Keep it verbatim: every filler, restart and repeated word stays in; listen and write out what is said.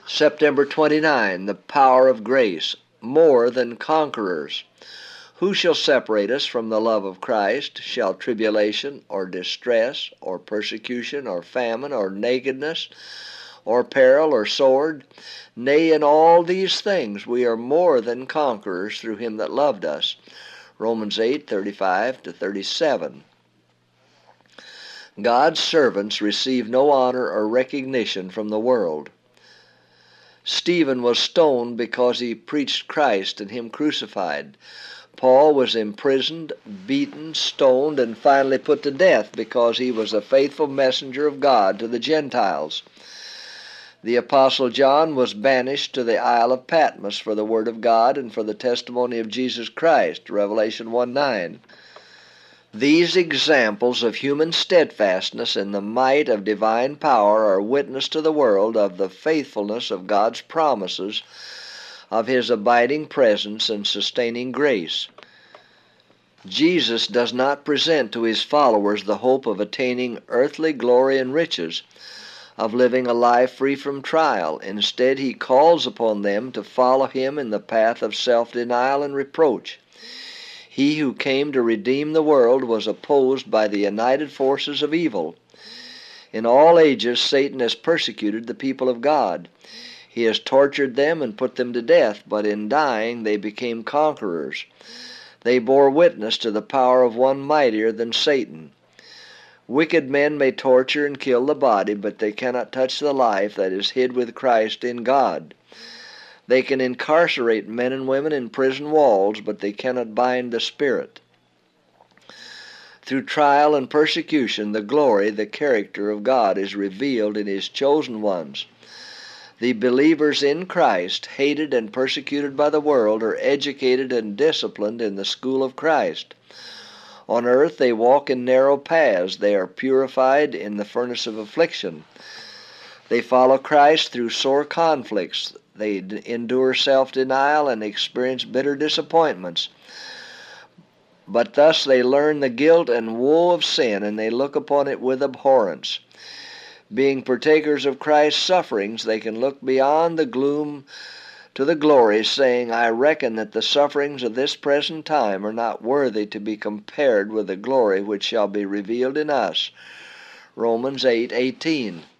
September twenty-ninth, the power of grace, more than conquerors. Who shall separate us from the love of Christ? Shall tribulation, or distress, or persecution, or famine, or nakedness, or peril, or sword? Nay, in all these things we are more than conquerors through him that loved us. Romans eight, thirty-five to thirty-seven. God's servants receive no honor or recognition from the world. Stephen was stoned because he preached Christ and him crucified. Paul was imprisoned, beaten, stoned, and finally put to death because he was a faithful messenger of God to the Gentiles. The Apostle John was banished to the Isle of Patmos for the Word of God and for the testimony of Jesus Christ, Revelation one nine. These examples of human steadfastness in the might of divine power are witness to the world of the faithfulness of God's promises, of his abiding presence and sustaining grace. Jesus does not present to his followers the hope of attaining earthly glory and riches, of living a life free from trial. Instead, he calls upon them to follow him in the path of self-denial and reproach. He who came to redeem the world was opposed by the united forces of evil. In all ages, Satan has persecuted the people of God. He has tortured them and put them to death, but in dying they became conquerors. They bore witness to the power of one mightier than Satan. Wicked men may torture and kill the body, but they cannot touch the life that is hid with Christ in God. They can incarcerate men and women in prison walls, but they cannot bind the spirit. Through trial and persecution, the glory, the character of God is revealed in his chosen ones. The believers in Christ, hated and persecuted by the world, are educated and disciplined in the school of Christ. On earth they walk in narrow paths. They are purified in the furnace of affliction. They follow Christ through sore conflicts. They endure self-denial and experience bitter disappointments. But thus they learn the guilt and woe of sin, and they look upon it with abhorrence. Being partakers of Christ's sufferings, they can look beyond the gloom to the glory, saying, I reckon that the sufferings of this present time are not worthy to be compared with the glory which shall be revealed in us. Romans eight eighteen.